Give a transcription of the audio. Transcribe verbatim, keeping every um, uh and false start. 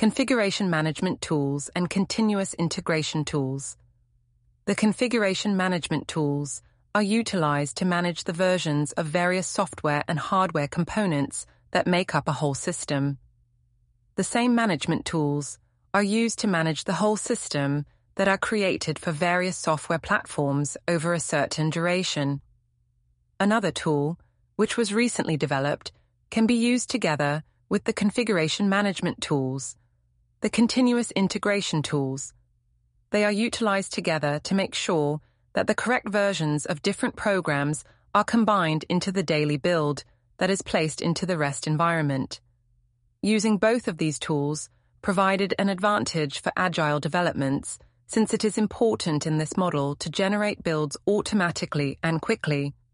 Configuration management tools and continuous integration tools. The configuration management tools are utilized to manage the versions of various software and hardware components that make up a whole system. The same management tools are used to manage the whole system that are created for various software platforms over a certain duration. Another tool, which was recently developed, can be used together with the configuration management tools, the continuous integration tools. They are utilized together to make sure that the correct versions of different programs are combined into the daily build that is placed into the REST environment. Using both of these tools provided an advantage for agile developments, since it is important in this model to generate builds automatically and quickly.